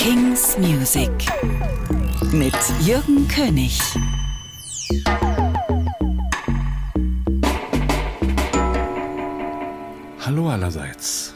King's Music mit Jürgen König. Hallo allerseits.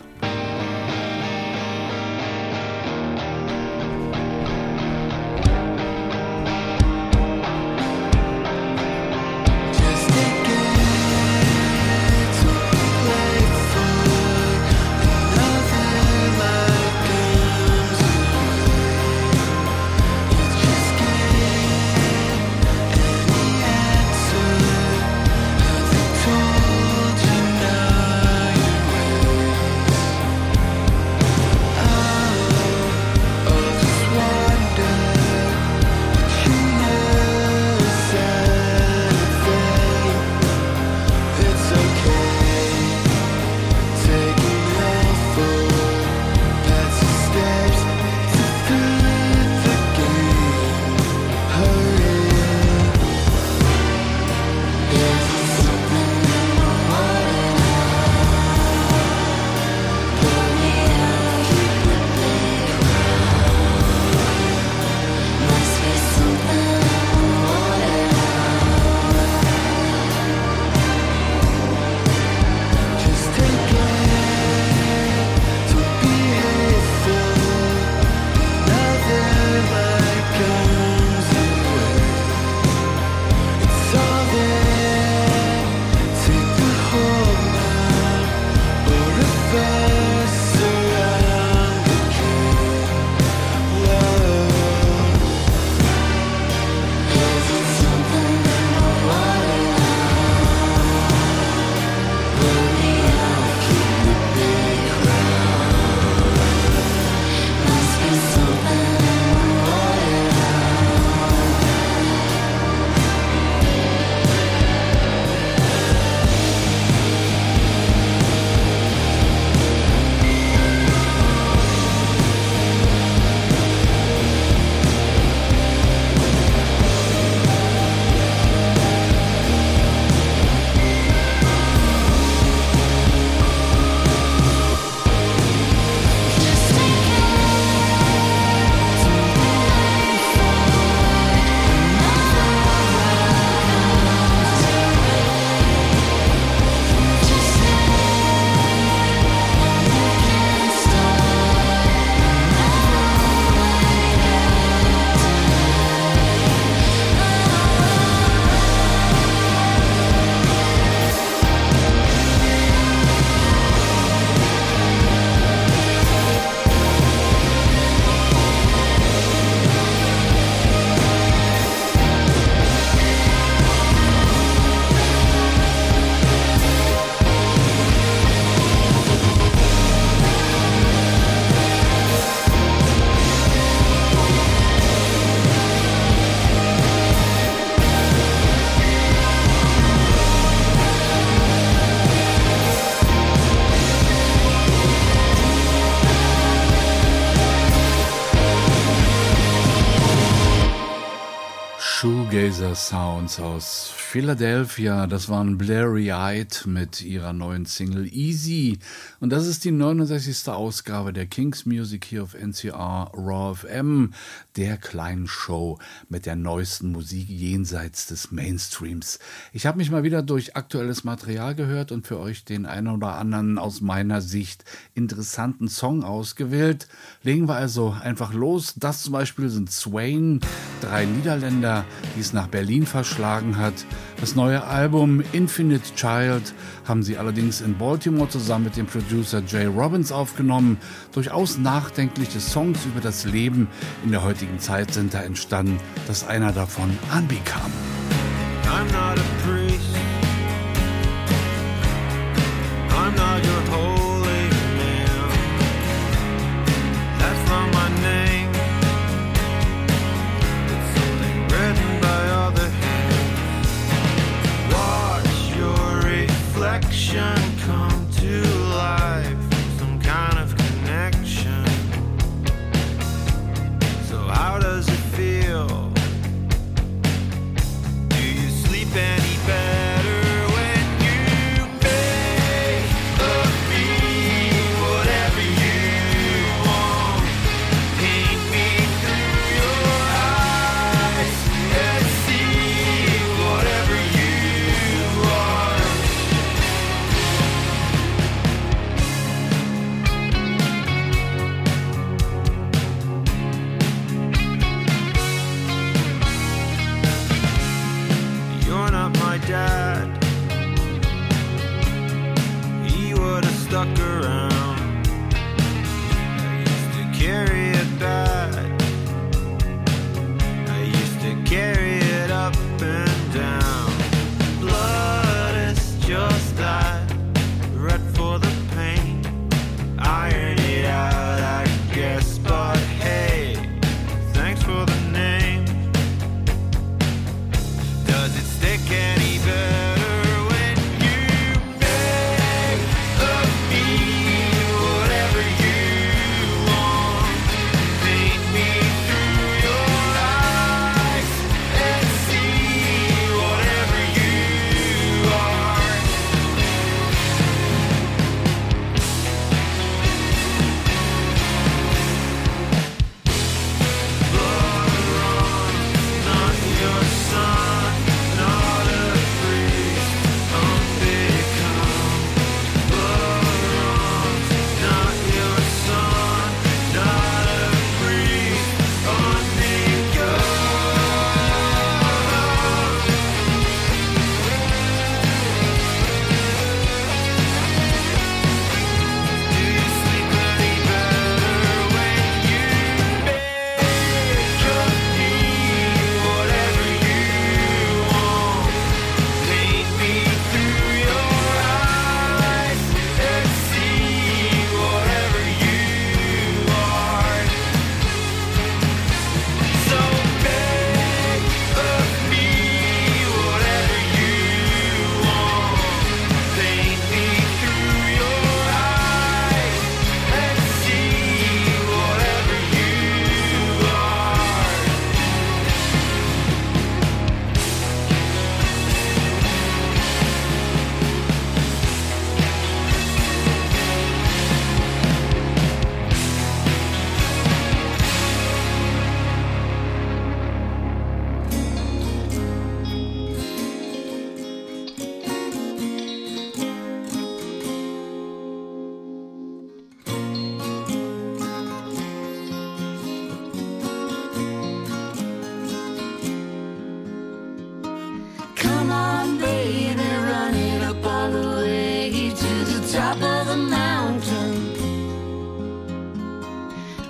Shoegazer Sounds aus Philadelphia, das waren Blurry-Eyed mit ihrer neuen Single Easy. Und das ist die 69. Ausgabe der King's Music hier auf NCR Raw FM, der kleinen Show mit der neuesten Musik jenseits des Mainstreams. Ich habe mich mal wieder durch aktuelles Material gehört und für euch den einen oder anderen aus meiner Sicht interessanten Song ausgewählt. Legen wir also einfach los. Das zum Beispiel sind Swain, 3 Niederländer, die es nach Berlin verschlagen hat. Das neue Album Infinite Child haben sie allerdings in Baltimore zusammen mit dem Producer Jay Robbins aufgenommen. Durchaus nachdenkliche Songs über das Leben in der heutigen Zeit sind da entstanden, dass einer davon Unbecome. I'm not a priest. I'm not your holy man. That's not my name. It's something written by other hands. Watch your reflection come to life. Some kind of connection. So how does it feel? Do you sleep any better?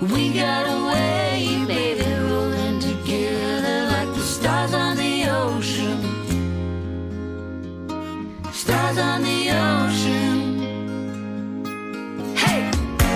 We got away, baby, rolling together like the stars on the ocean. Stars on the ocean. Hey!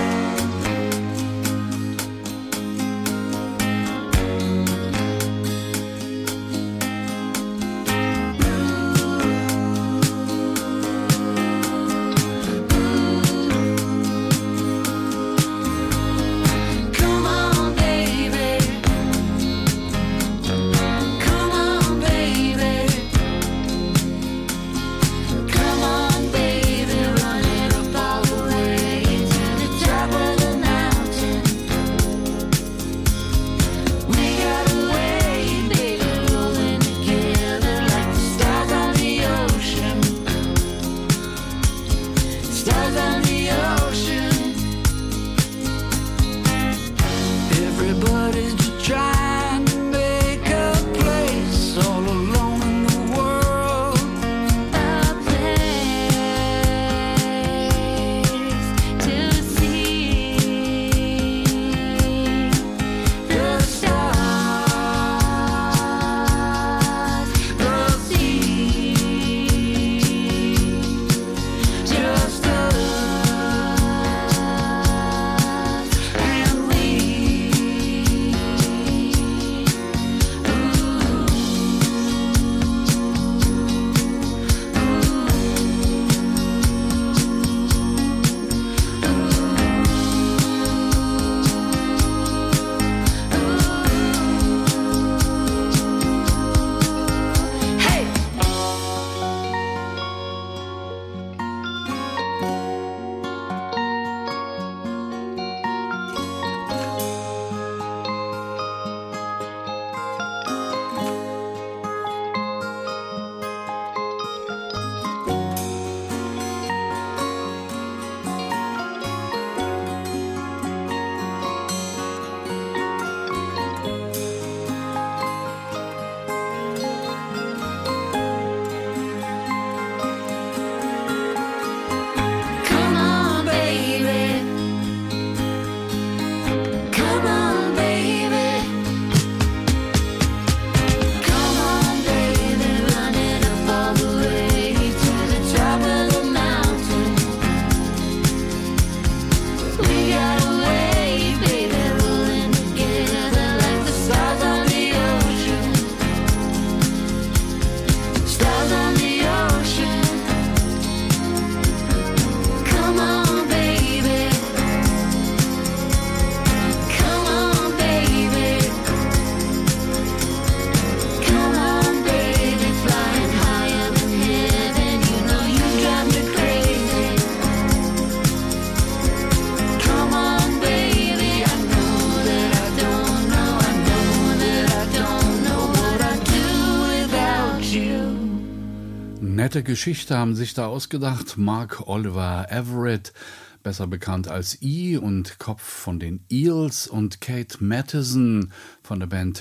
Nette Geschichte haben sich da ausgedacht. Mark Oliver Everett, besser bekannt als E und Kopf von den Eels, und Kate Matheson von der Band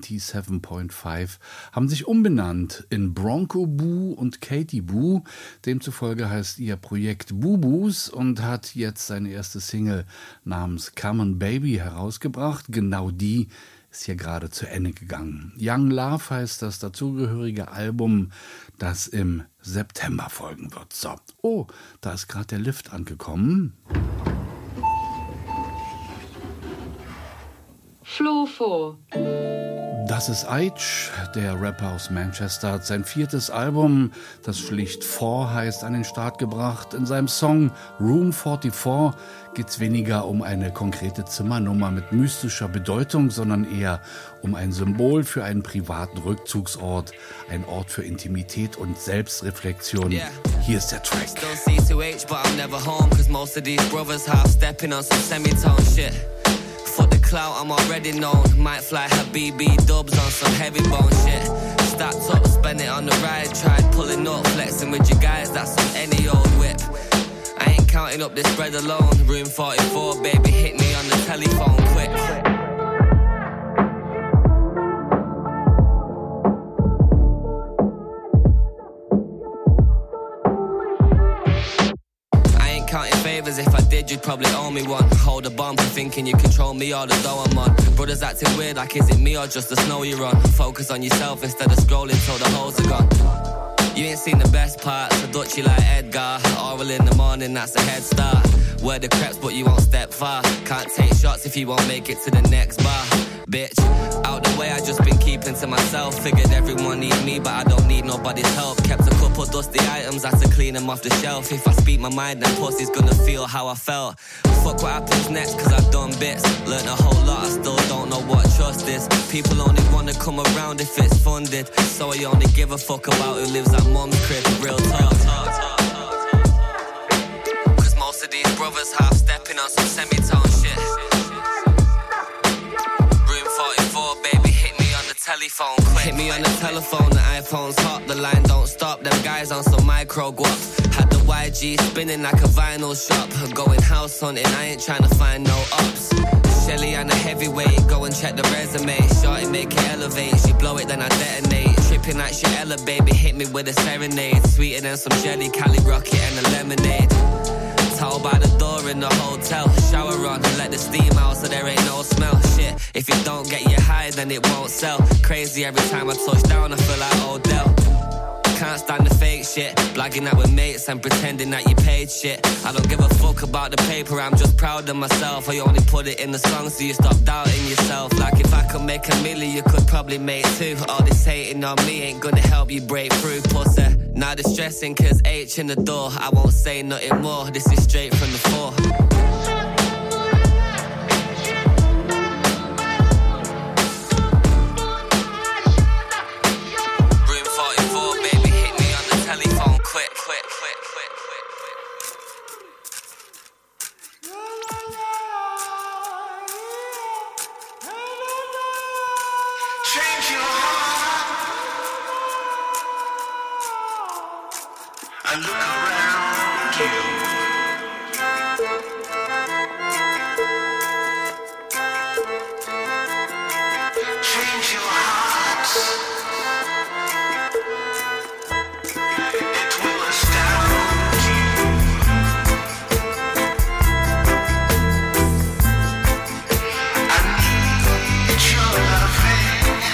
97.5 haben sich umbenannt in Bronco Boo und Katie Boo. Demzufolge heißt ihr Projekt Boo-Boos und hat jetzt seine erste Single namens Come On Baby herausgebracht. Genau die ist hier gerade zu Ende gegangen. Young Love heißt das dazugehörige Album, das im September folgen wird. So, oh, da ist gerade der Lift angekommen. Floor 4. Das ist Aitch, der Rapper aus Manchester, hat sein 4. Album, das schlicht 4 heißt, an den Start gebracht. In seinem Song Room 44 geht es weniger um eine konkrete Zimmernummer mit mystischer Bedeutung, sondern eher um ein Symbol für einen privaten Rückzugsort, ein Ort für Intimität und Selbstreflexion. Yeah. Hier ist der Track. For the clout, I'm already known. Might fly Habibi dubs on some heavy bone shit. Stacked up, spend it on the ride. Tried pulling up, flexing with your guys, that's on any old whip. I ain't counting up this bread alone. Room 44, baby, hit me on the telephone quick. as if I did, you'd probably owe me one. Hold a bomb for thinking you control me or the dough I'm on. Brothers acting weird, like is it me or just the snow you're on? Focus on yourself instead of scrolling till the holes are gone. You ain't seen the best parts, I Dutchy like Edgar. Oral in the morning, that's a head start. Wear the crepes, but you won't step far. Can't take shots if you won't make it to the next bar. Bitch, out the way, I just been keeping to myself. Figured everyone needs me, but I don't need nobody's help. Kept a couple dusty items, had to clean them off the shelf. If I speak my mind, then pussy's gonna feel how I felt. Fuck what happens next, cause I've done bits. Learned a whole lot, I still don't know what trust is. People only wanna come around if it's funded. So I only give a fuck about who lives at mum's crib. Real talk. Cause most of these brothers half stepping on some semitone shit. Room 44, baby, hit me on the telephone quick. Hit me on the telephone, the iPhone's hot. The line don't stop, them guys on some micro guap. Had the YG spinning like a vinyl shop. Going house hunting, I ain't trying to find no ups. Shelly and a heavyweight, go and check the resume. Shorty make it elevate, she blow it then I detonate. Tripping like she Ella, baby, hit me with a serenade. Sweeter than some jelly, Cali Rocket and a lemonade. Towel by the door in the hotel. Shower on and let the steam out so there ain't no smell. Shit, if you don't get your high then it won't sell. Crazy every time I touch down I feel like Odell. Can't stand the fake shit, blagging out with mates and pretending that you paid shit. I don't give a fuck about the paper, I'm just proud of myself. I only put it in the song so you stop doubting yourself. Like if I could make a million, you could probably make two. All this hating on me ain't gonna help you break through, pussy. Now they're stressing cause H in the door. I won't say nothing more, this is straight from the floor.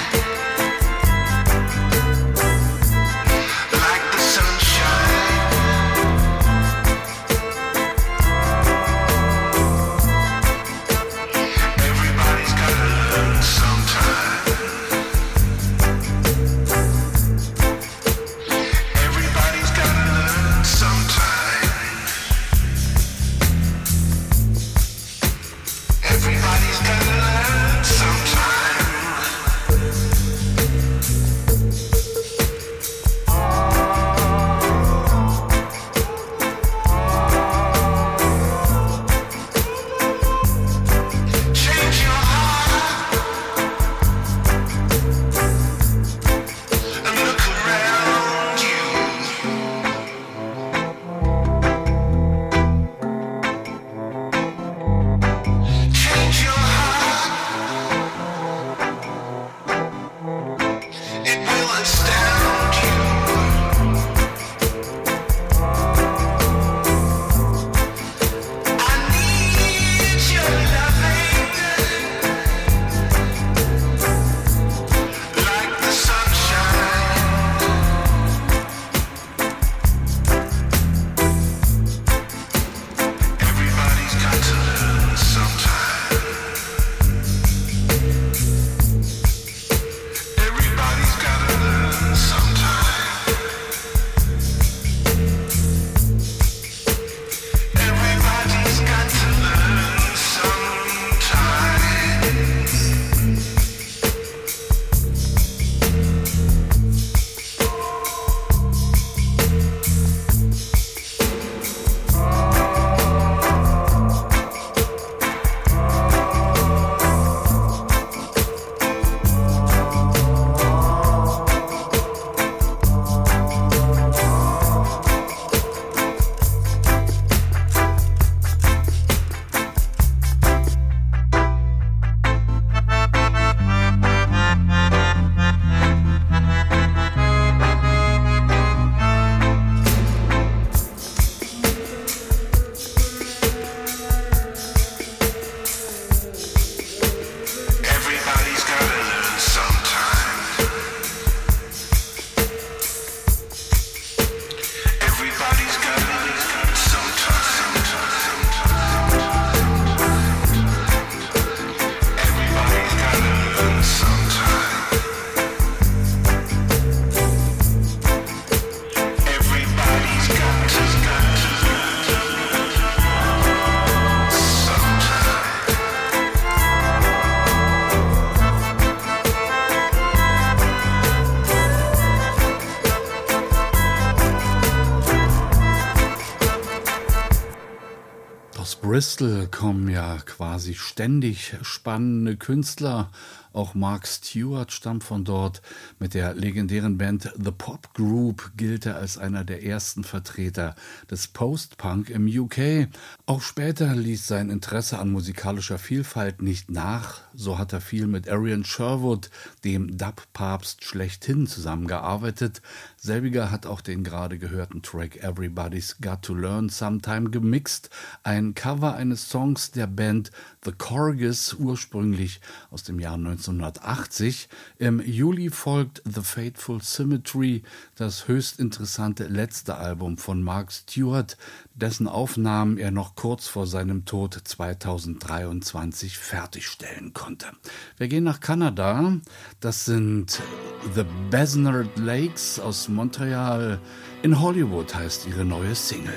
Like the sunshine Bristol kommen ja quasi ständig spannende Künstler. Auch Mark Stewart stammt von dort. Mit der legendären Band The Pop Group gilt er als einer der ersten Vertreter des Post-Punk im UK. Auch später ließ sein Interesse an musikalischer Vielfalt nicht nach. So hat er viel mit Arian Sherwood, dem Dub-Papst schlechthin, zusammengearbeitet. Selbiger hat auch den gerade gehörten Track Everybody's Got to Learn Sometime gemixt. Ein Cover eines Songs der Band The Corgis, ursprünglich aus dem Jahr 1980. Im Juli folgt The Fateful Symmetry, das höchst interessante letzte Album von Mark Stewart, dessen Aufnahmen er noch kurz vor seinem Tod 2023 fertigstellen konnte. Wir gehen nach Kanada. Das sind The Besnard Lakes aus Montreal. In Hollywood heißt ihre neue Single.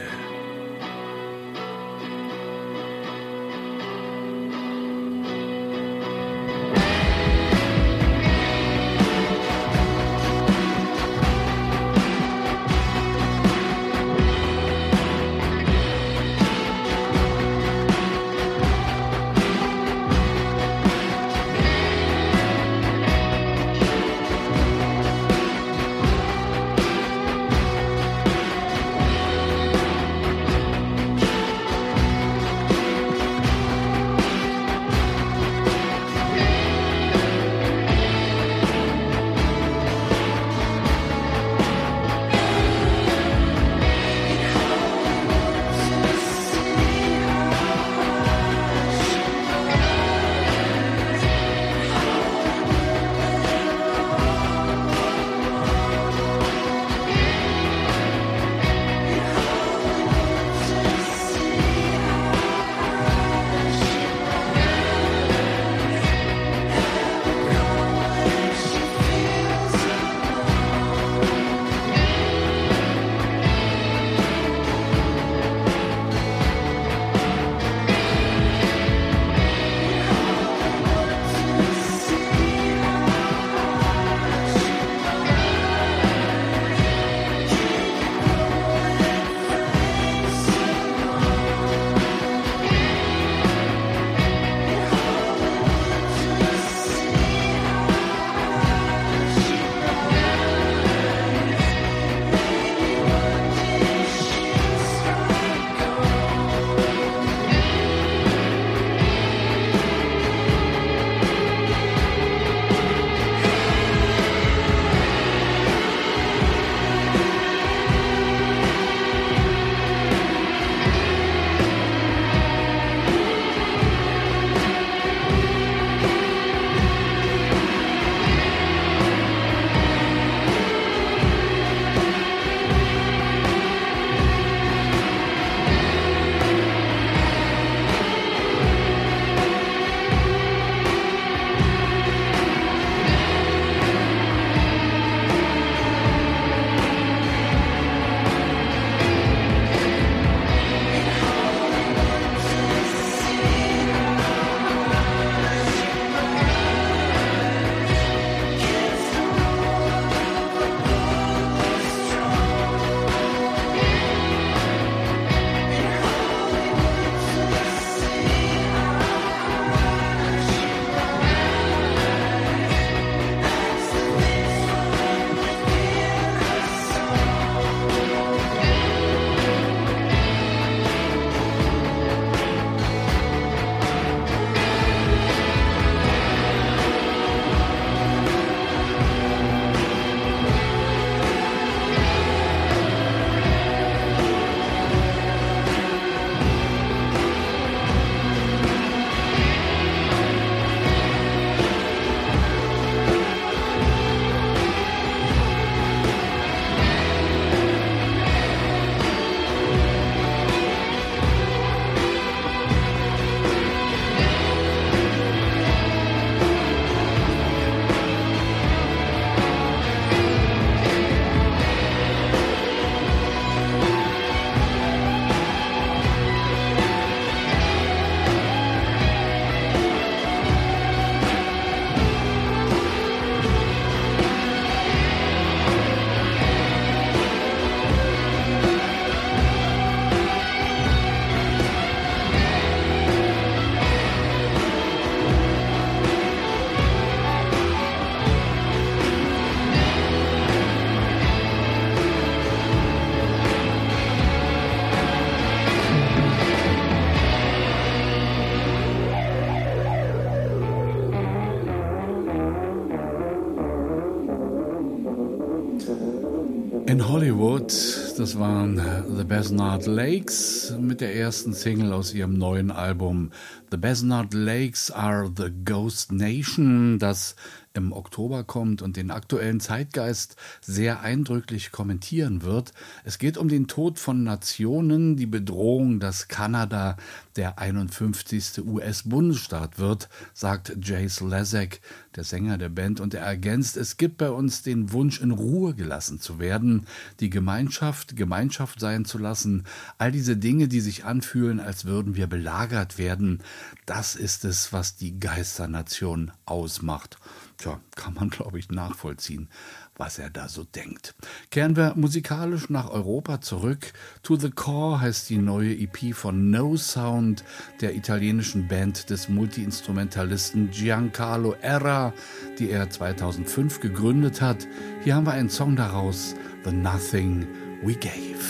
In Hollywood, das waren The Besnard Lakes mit der ersten Single aus ihrem neuen Album The Besnard Lakes Are the Ghost Nation, das im Oktober kommt und den aktuellen Zeitgeist sehr eindrücklich kommentieren wird. Es geht um den Tod von Nationen, die Bedrohung, dass Kanada der 51. US-Bundesstaat wird, sagt Jace Lezak, der Sänger der Band, und er ergänzt: Es gibt bei uns den Wunsch, in Ruhe gelassen zu werden, die Gemeinschaft sein zu lassen, all diese Dinge, die sich anfühlen, als würden wir belagert werden, das ist es, was die Geisternation ausmacht. Tja, kann man, glaube ich, nachvollziehen, was er da so denkt. Kehren wir musikalisch nach Europa zurück. To the Core heißt die neue EP von No Sound, der italienischen Band des Multi-Instrumentalisten Giancarlo Erra, die er 2005 gegründet hat. Hier haben wir einen Song daraus, The Nothing We Gave.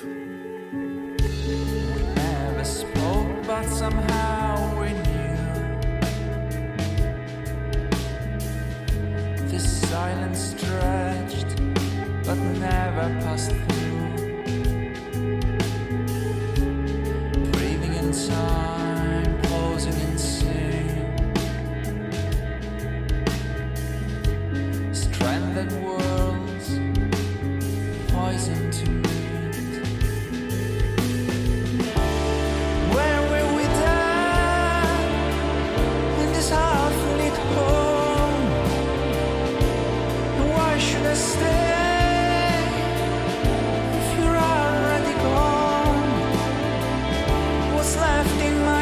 We never spoke, but somehow we knew. This silence stretched, but never passed through. Breathing in time, pausing in sync. Stranded worlds, poison to meet. Where will we die in this half-lit home? Why should I stay if you're already gone? What's left in my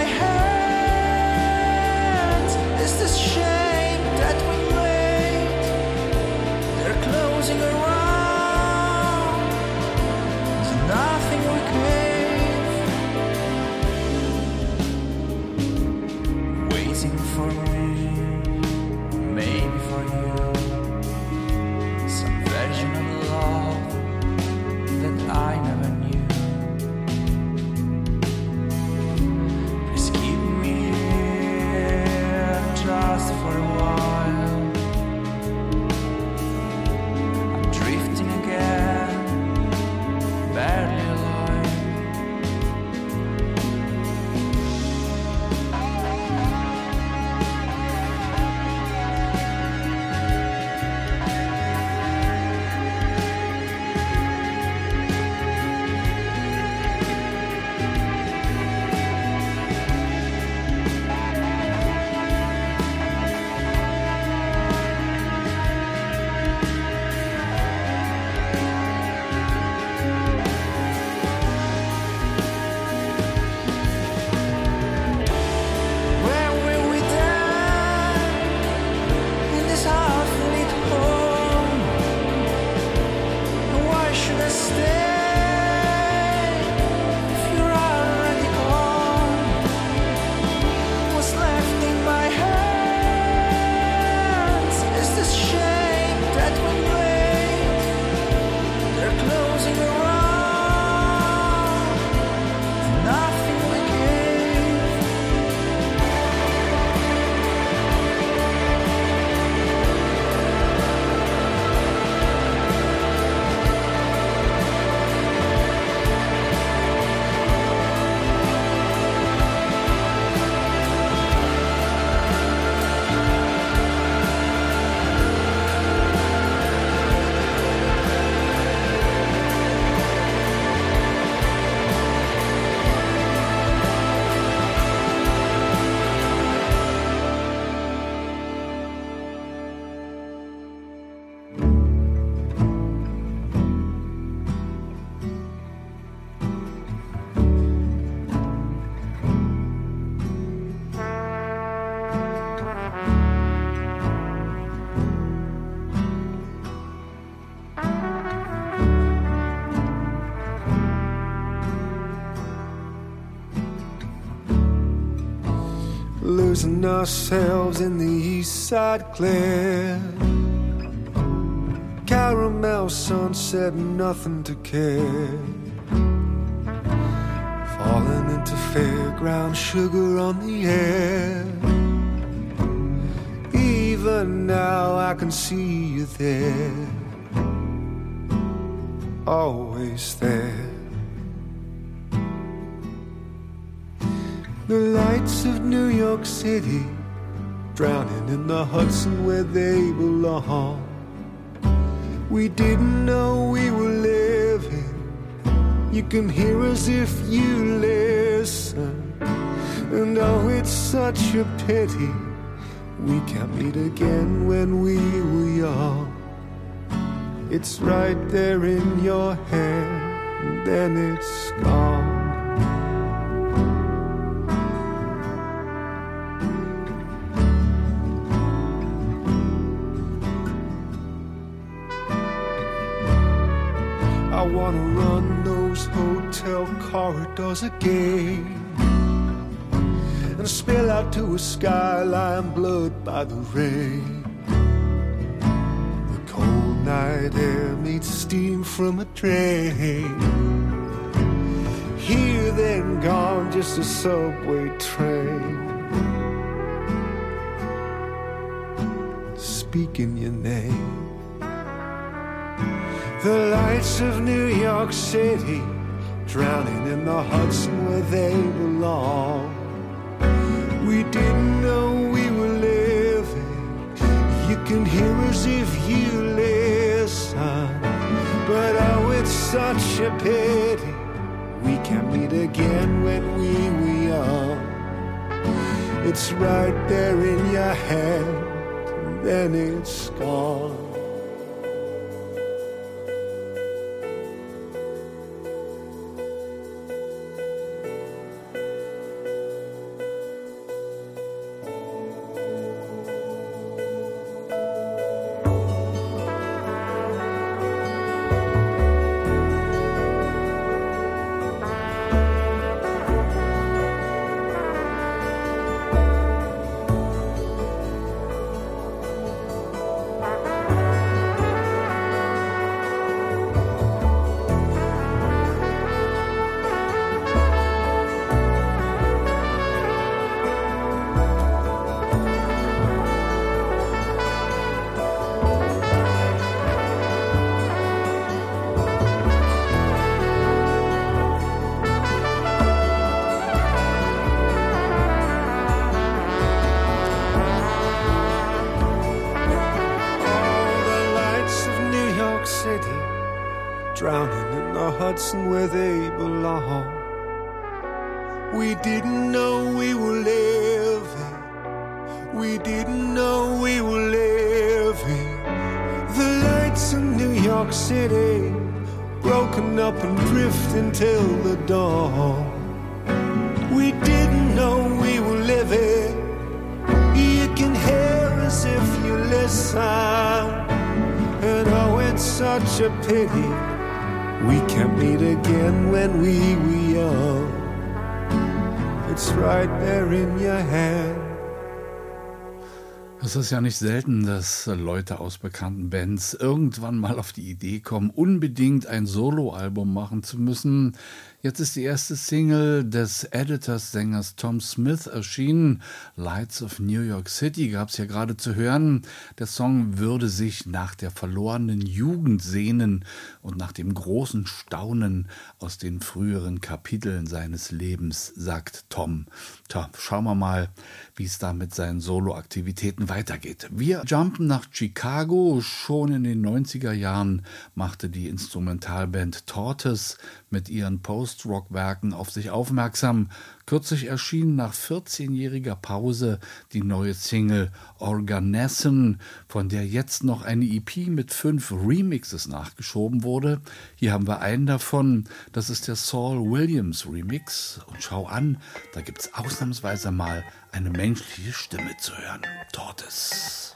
hands is this shape that we made. They're closing around. There's nothing we gave. Waiting for me, maybe for you. Some version of love that I never knew. Please keep me here just for a while. I'm drifting again, barely alive. Where will we die in this half-lit home? Why should I stay if you're already gone? What's left in my hands is this shape that we made. They're closing around. Nothing we gave. Losing ourselves in the east side glare. Caramel sunset, nothing to care. Falling into fairground sugar on the air. Even now I can see you there. always there. The lights of New York City drowning in the Hudson where they belong. We didn't know we were living. You can hear us if you listen. And oh, it's such a pity we can't meet again when we were young. It's right there in your hand, and then it's gone. I wanna run those hotel corridors again and spill out to a skyline blurred by the rain. The cold night air meets steam from a train. Here then gone, just a subway train. Speaking your name. The lights of New York City drowning in the Hudson where they belong. We didn't know we were living. You can hear us if you listen. But oh, it's such a pity we can't meet again when we were young. It's right there in your hand, and then it's gone. Drowning in the Hudson where they belong. We didn't know we were living. We didn't know we were living. The lights in New York City broken up and drifting till the dawn. We didn't know we were living. You can hear us if you listen. And oh, it's such a pity we can't meet again when we were young. It's right there in your hand. Es ist ja nicht selten, dass Leute aus bekannten Bands irgendwann mal auf die Idee kommen, unbedingt ein Soloalbum machen zu müssen. Jetzt ist die erste Single des Editors-Sängers Tom Smith erschienen. Lights of New York City gab es ja gerade zu hören. Der Song würde sich nach der verlorenen Jugend sehnen und nach dem großen Staunen aus den früheren Kapiteln seines Lebens, sagt Tom. Tja, schauen wir mal, wie es da mit seinen Soloaktivitäten weitergeht. Wir jumpen nach Chicago. Schon in den 90er Jahren machte die Instrumentalband Tortoise mit ihren Post-Rock-Werken auf sich aufmerksam. Kürzlich erschien nach 14-jähriger Pause die neue Single Organesson, von der jetzt noch eine EP mit 5 Remixes nachgeschoben wurde. Hier haben wir einen davon, das ist der Saul Williams Remix. Und schau an, da gibt's ausnahmsweise mal eine menschliche Stimme zu hören. Tortoise.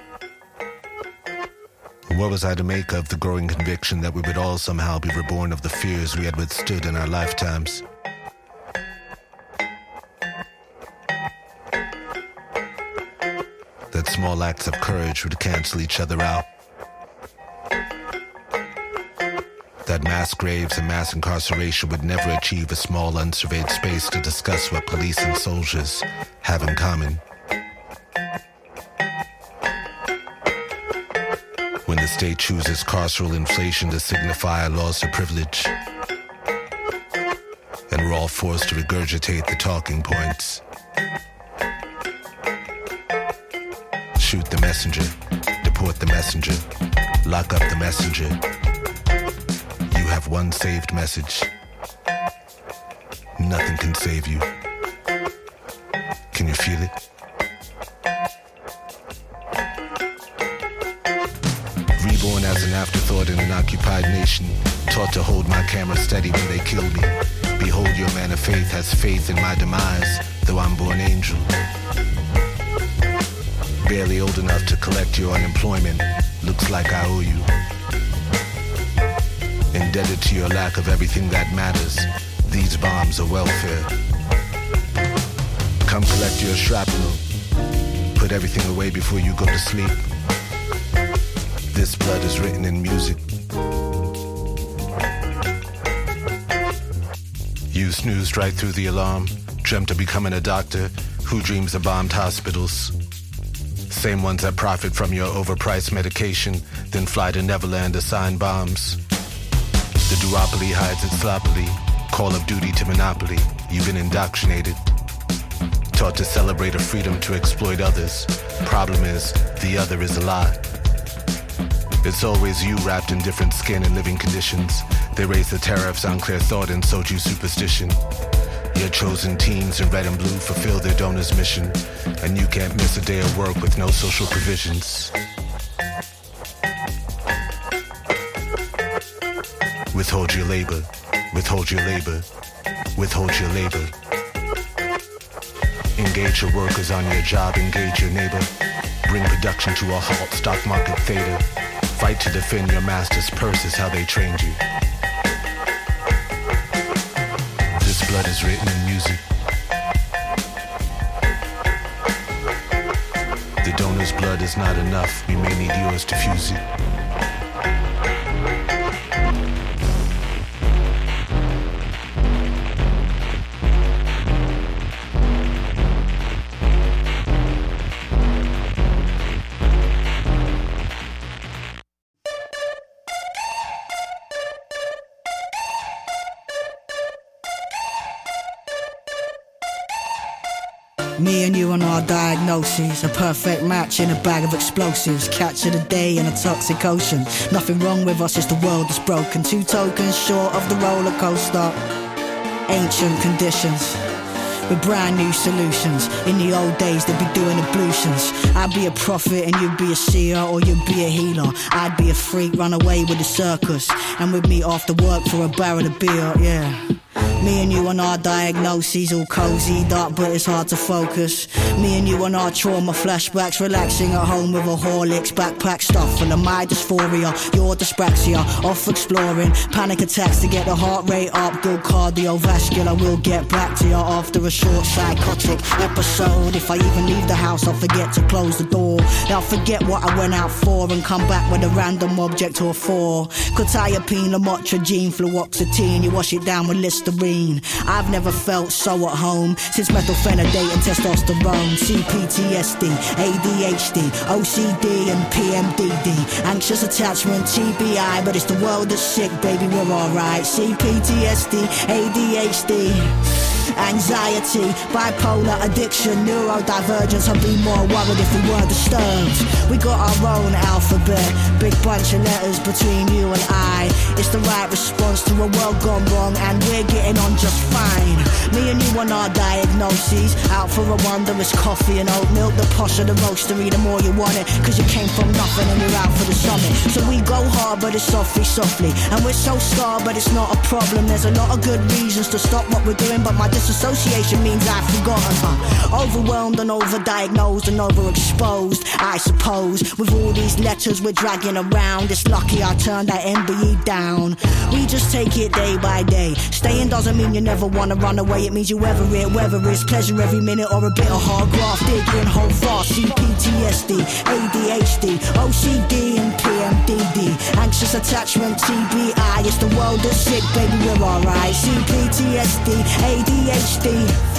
What was I to make of the growing conviction that we would all somehow be reborn of the fears we had withstood in our lifetimes? That small acts of courage would cancel each other out. That mass graves and mass incarceration would never achieve a small unsurveyed space to discuss what police and soldiers have in common. When the the state chooses carceral inflation to signify a loss of privilege. And we're all forced to regurgitate the talking points. Shoot the messenger, deport the messenger, lock up the messenger. You have one saved message. Nothing can save you. Can you feel it? Reborn as an afterthought in an occupied nation, taught to hold my camera steady when they kill me. Behold, your man of faith has faith in my demise, though I'm born angel. Barely old enough to collect your unemployment, looks like I owe you. Indebted to your lack of everything that matters, these bombs are welfare. Come collect your shrapnel, put everything away before you go to sleep. This blood is written in music. You snoozed right through the alarm, dreamt of becoming a doctor who dreams of bombed hospitals. Same ones that profit from your overpriced medication, then fly to Neverland to sign bombs. The duopoly hides it sloppily, Call of Duty to Monopoly. You've been indoctrinated, taught to celebrate a freedom to exploit others. Problem is, the other is a lie. It's always you wrapped in different skin and living conditions. They raise the tariffs on clear thought and soju superstition. Your chosen teams in red and blue fulfill their donor's mission, and you can't miss a day of work with no social provisions. Withhold your labor, withhold your labor, withhold your labor. Engage your workers on your job, engage your neighbor. Bring production to a halt, stock market theta. Fight to defend your master's purse is how they trained you. This blood is written in music. The donor's blood is not enough, we may need yours to fuse it. Me and you and our diagnoses, a perfect match in a bag of explosives. Catch of the day in a toxic ocean. Nothing wrong with us, it's the world that's broken. 2 tokens short of the roller coaster. Ancient conditions with brand new solutions. In the old days they'd be doing ablutions. I'd be a prophet and you'd be a seer, or you'd be a healer. I'd be a freak, run away with the circus, and with me after work for a barrel of beer, yeah. Me and you and our diagnoses, all cozy, dark but it's hard to focus. Me and you and our trauma flashbacks, relaxing at home with a Horlicks backpack stuff full of my dysphoria, your dyspraxia, off exploring, panic attacks to get the heart rate up, good cardiovascular. We'll get back to you after a short psychotic episode. If I even leave the house, I'll forget to close the door. I'll forget what I went out for and come back with a random object or 4. Quetiapine, lamotrigine, fluoxetine, you wash it down with Listerine. I've never felt so at home since methylphenidate and testosterone. CPTSD, ADHD, OCD and PMDD. Anxious attachment, TBI, but it's the world that's sick, baby, we're alright. CPTSD, ADHD, anxiety, bipolar addiction, neurodivergence. I'd be more worried if we weren't disturbed. We got our own alphabet, big bunch of letters between you and I. It's the right response to a world gone wrong, and we're getting on just fine. Me and you on our diagnoses, out for a wonder, it's coffee and oat milk. The posher the roastery, the more you want it, cause you came from nothing and you're out for the summit. So we go hard but it's softly, softly, and we're so scarred but it's not a problem. There's a lot of good reasons to stop what we're doing, but my disassociation means I've forgotten. Overwhelmed and overdiagnosed and overexposed, I suppose. With all these letters we're dragging around, it's lucky I turned that MBE down. We just take it day by day. Staying doesn't mean you never wanna run away, it means you ever it, whether it's pleasure every minute or a bit of hard graft. Digging home fast, CPTSD, ADHD, OCD and PMDD. Anxious attachment, TBI, it's the world that's sick, baby, we're alright. CPTSD, ADHD,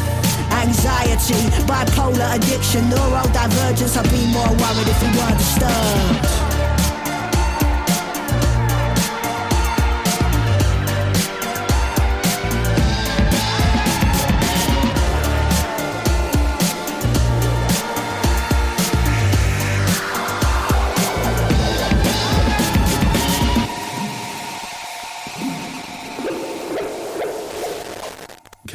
anxiety, bipolar addiction, neurodivergence. I'd be more worried if we weren't disturbed.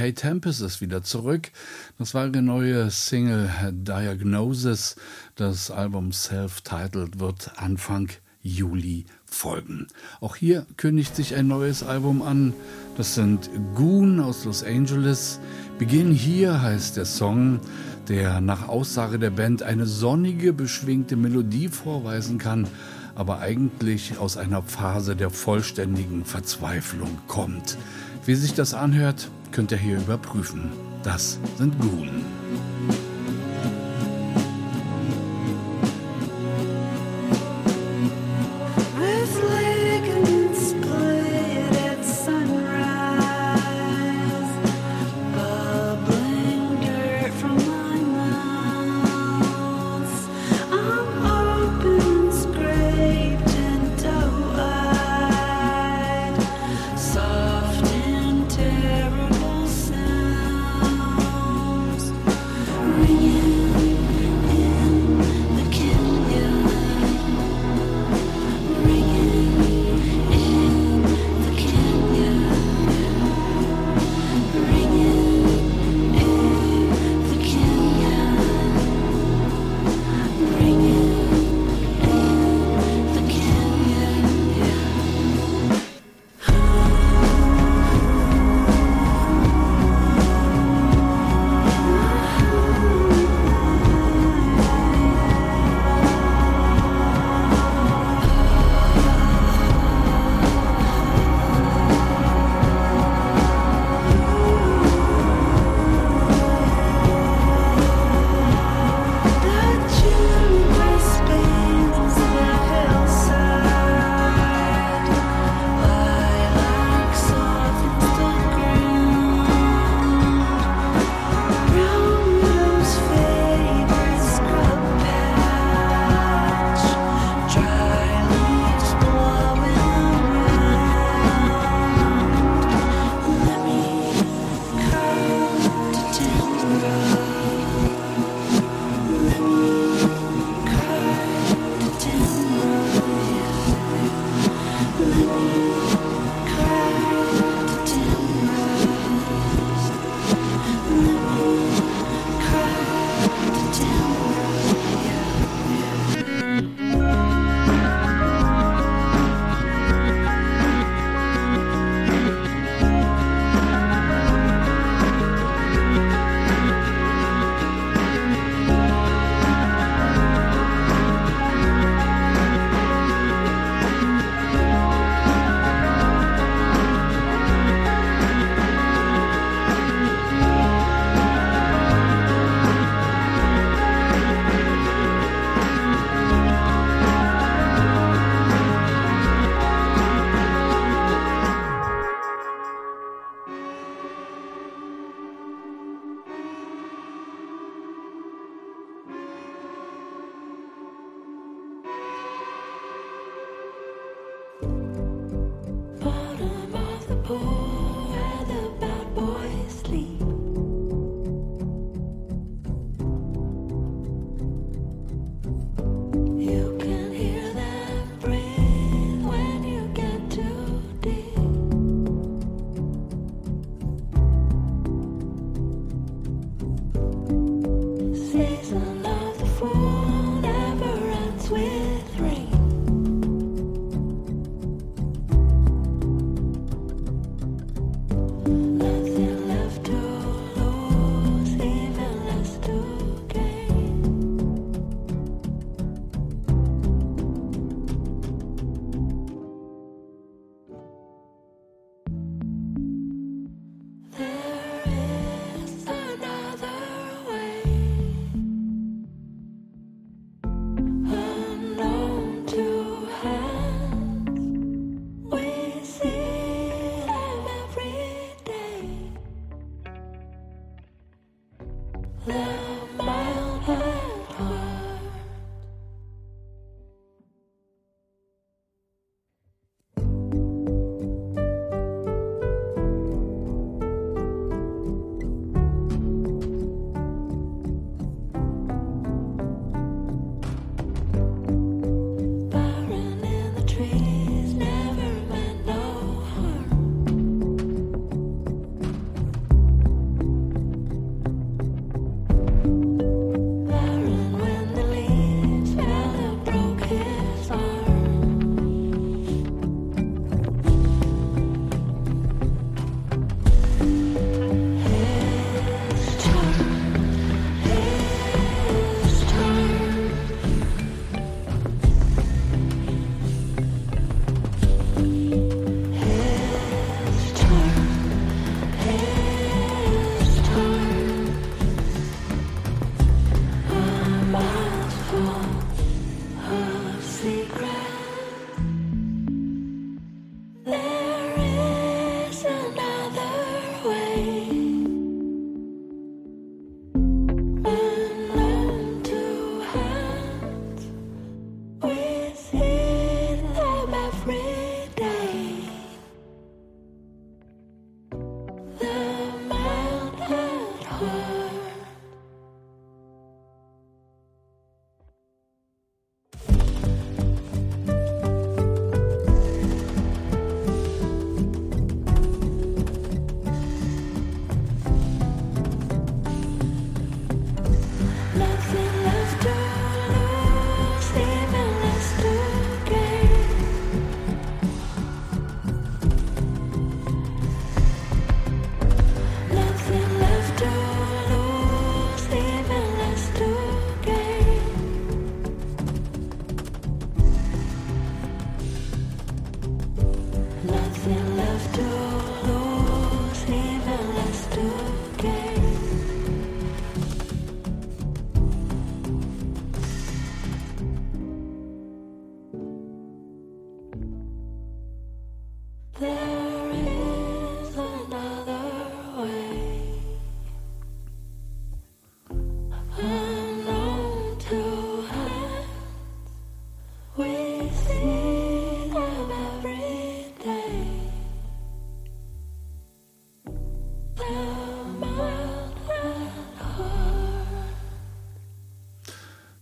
Kate Tempest ist wieder zurück. Das war ihre neue Single Diagnosis. Das Album Self-Titled wird Anfang Juli folgen. Auch hier kündigt sich ein neues Album an. Das sind Goon aus Los Angeles. Begin hier heißt der Song, der nach Aussage der Band eine sonnige, beschwingte Melodie vorweisen kann, aber eigentlich aus einer Phase der vollständigen Verzweiflung kommt. Wie sich das anhört, könnt ihr hier überprüfen. Das sind Goon.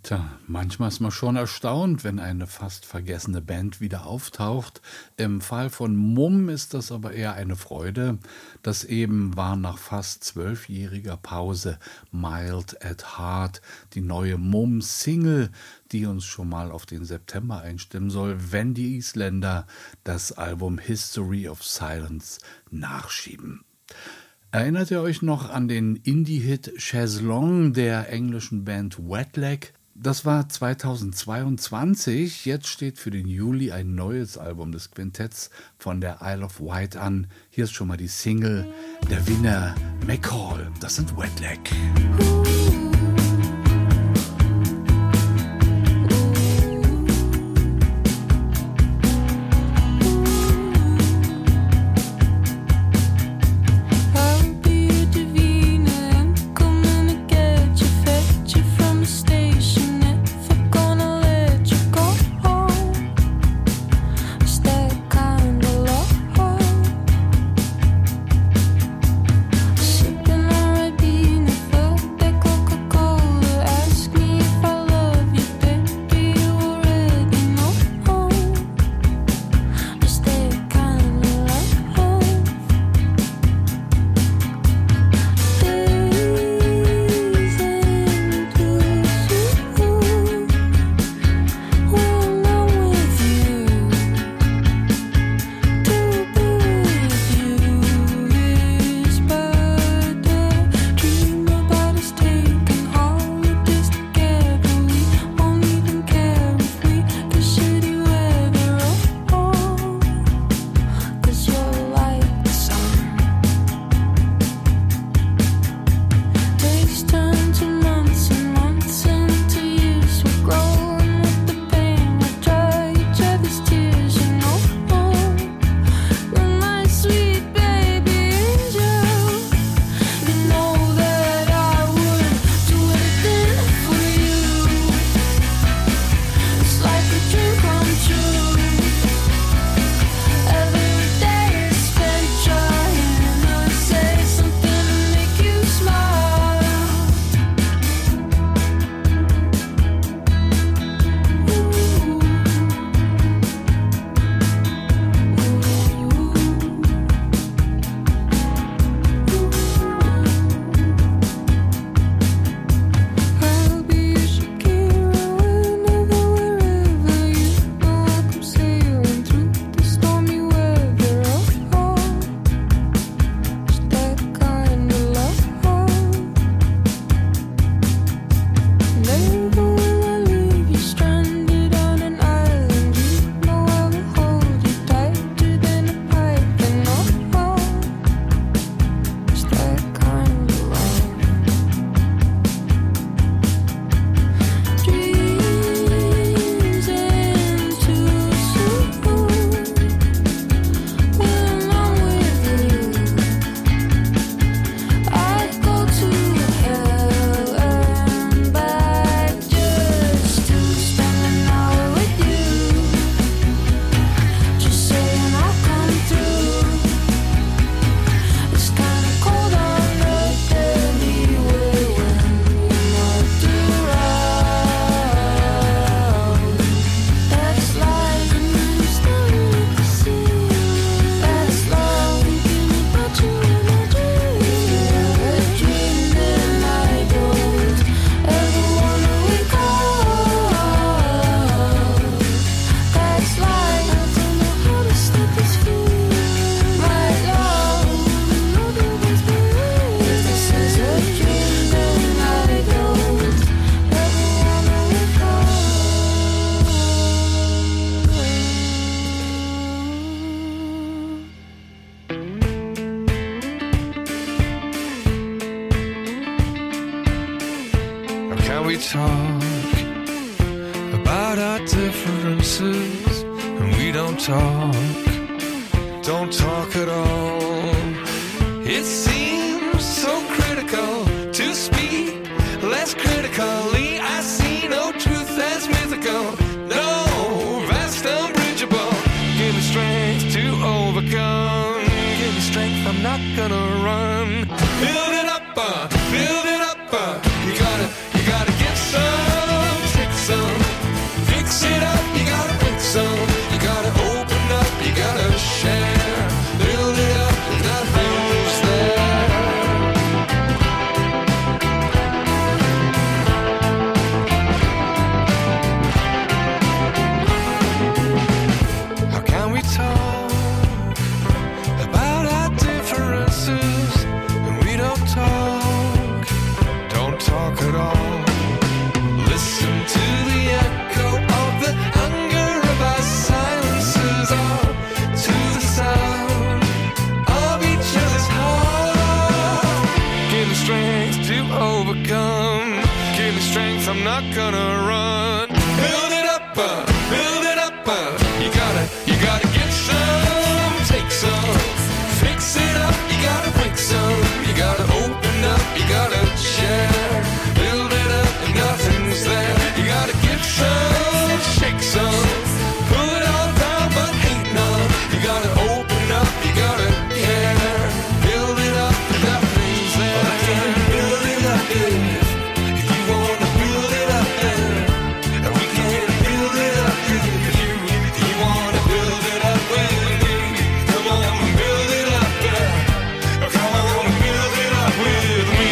Tja, manchmal ist man schon erstaunt, wenn eine fast vergessene Band wieder auftaucht. Im Fall von Mumm ist das aber eher eine Freude. Das eben war nach fast 12-jähriger Pause Mild at Heart, die neue Mumm-Single, die uns schon mal auf den September einstimmen soll, wenn die Isländer das Album History of Silence nachschieben. Erinnert ihr euch noch an den Indie-Hit Chaiselong der englischen Band Wet Leg? Das war 2022. Jetzt steht für den Juli ein neues Album des Quintetts von der Isle of Wight an. Hier ist schon mal die Single Der Winner McCall. Das sind Wet Leg. talk about our differences, and we don't talk at all. It seems so critical to speak less critically. I see no truth as mythical, no vast unbridgeable. Give me strength to overcome, give me strength, I'm not gonna run. Build it up, you gotta get some. I'm not gonna run. Build it up, build it up. You gotta get some, take some, fix it up. You gotta break some, you gotta open up, you gotta share. Build it up and nothing's there. You gotta get some, shake some, pull it all down but ain't none. You gotta open up, you gotta care. Build it up and nothing's there. I can't build it up if you wanna build it up. We can't build it up if you wanna build it up with me. Come on, build it up. Come on, build it up with me.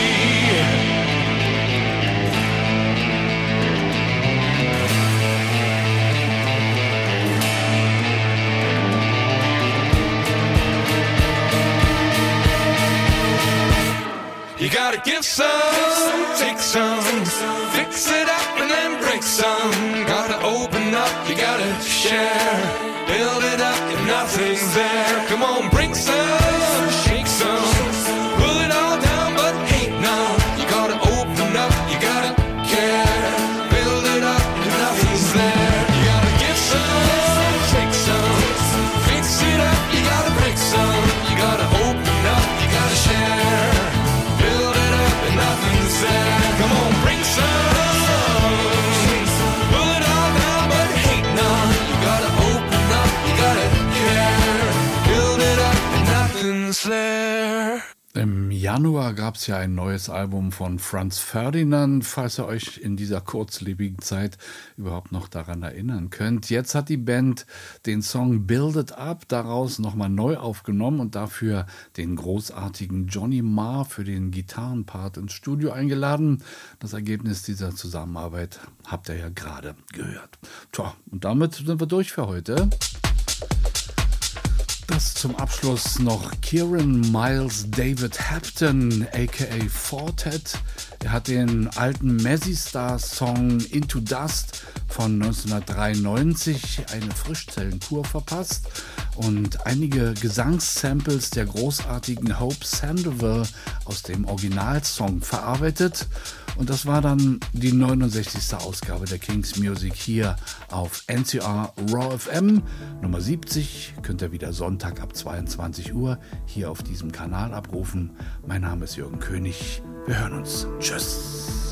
You gotta give some, take some, fix it up and then break some. Gotta open up, you gotta share. Build it up if nothing's there. Come on, break some, shake some, pull it all down but ain't none. You gotta open up, you gotta care. Build it up if nothing's there. You gotta give some, take some, fix it up, you gotta break some. You gotta open up, you gotta share. Build it up and nothing's there. Come on, bring some. Pull it all down but ain't none. You gotta open up, you gotta care. Build it up and nothing's there. Im Januar gab es ja ein neues Album von Franz Ferdinand, falls ihr euch in dieser kurzlebigen Zeit überhaupt noch daran erinnern könnt. Jetzt hat die Band den Song Build It Up daraus nochmal neu aufgenommen und dafür den großartigen Johnny Marr für den Gitarrenpart ins Studio eingeladen. Das Ergebnis dieser Zusammenarbeit habt ihr ja gerade gehört. Tja, und damit sind wir durch für heute. Das zum Abschluss noch Kieran Miles David Hampton, a.k.a. Fortet. Er hat den alten Mazzy Star-Song Into Dust von 1993 eine Frischzellenkur verpasst und einige Gesangssamples der großartigen Hope Sandoval aus dem Originalsong verarbeitet. Und das war dann die 69. Ausgabe der King's Music hier auf NCR Raw FM. Nummer 70 könnt ihr wieder Sonntag ab 22 Uhr hier auf diesem Kanal abrufen. Mein Name ist Jürgen König. Wir hören uns. Tschüss.